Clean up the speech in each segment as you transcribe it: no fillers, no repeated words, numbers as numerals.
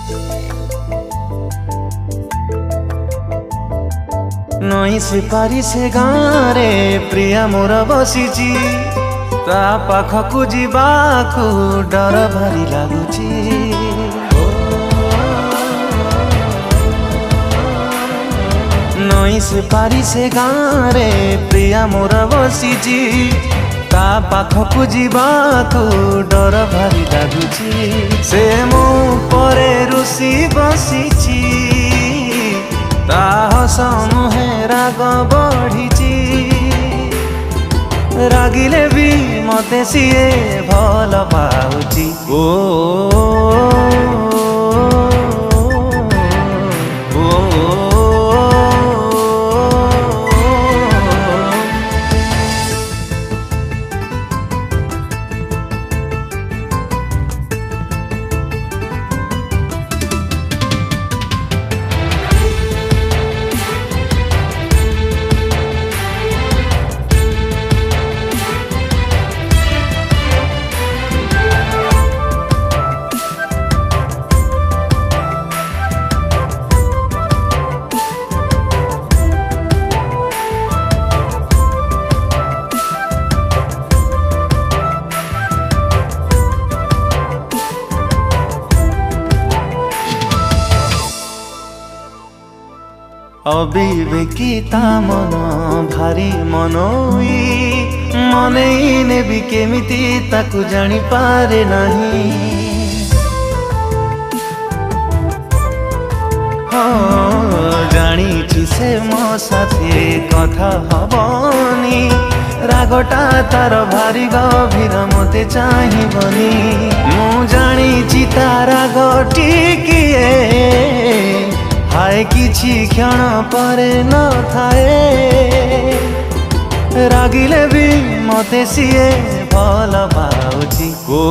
नई से पारी से गाँरे प्रिया मोर बसीची ता पाखकु जीवाकु डर भारी लागुची। नई से पारी से गाँरे प्रिया मोर बसीची ता पाखकु जीवाकु डर भारी लागुची। से मो परे रुसी बसीची ता हस मुहे राग बढ़ीची। रागिले भी मते सिए भल पाउची। अविवेकिता मन भारी मनोई मने नेबी केमिति ताकु जानी पारे नहीं। जानी से मो साथे कथा हबनी रागटा तार भारी गभीर मते चाहिबनी। मु जानी तार गटिकिए हाय किछि क्षण परे न थाए। रागिले भी मते सिए भल पाउची।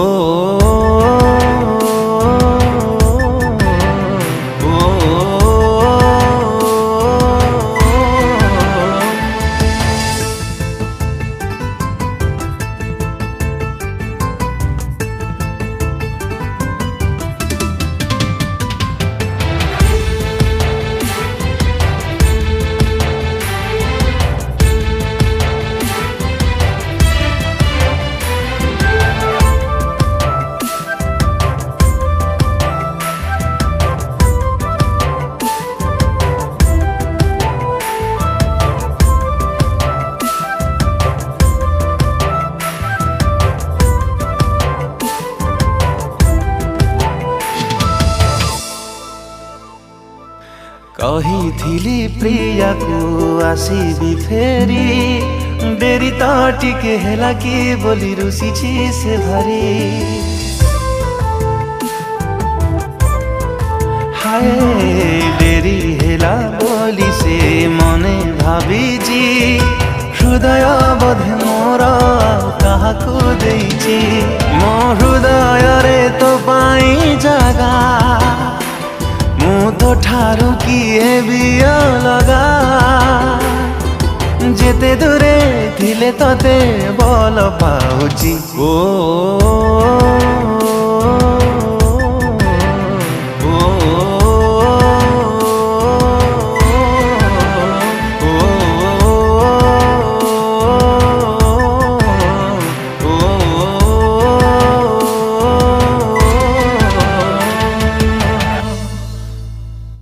कही थिली प्रिया को आसीबी फेरी डेरी तो टिके हेला कि बोली रुसी से भारी। हाय डेरी हेला बोली से मने भावीची हृदय बोधे मोर काहाकु देइची। मो हृदय रे तो पाई जागा मु तो ठारू किए भी अलगा। जेते दूरे थिले तते बल पाउची।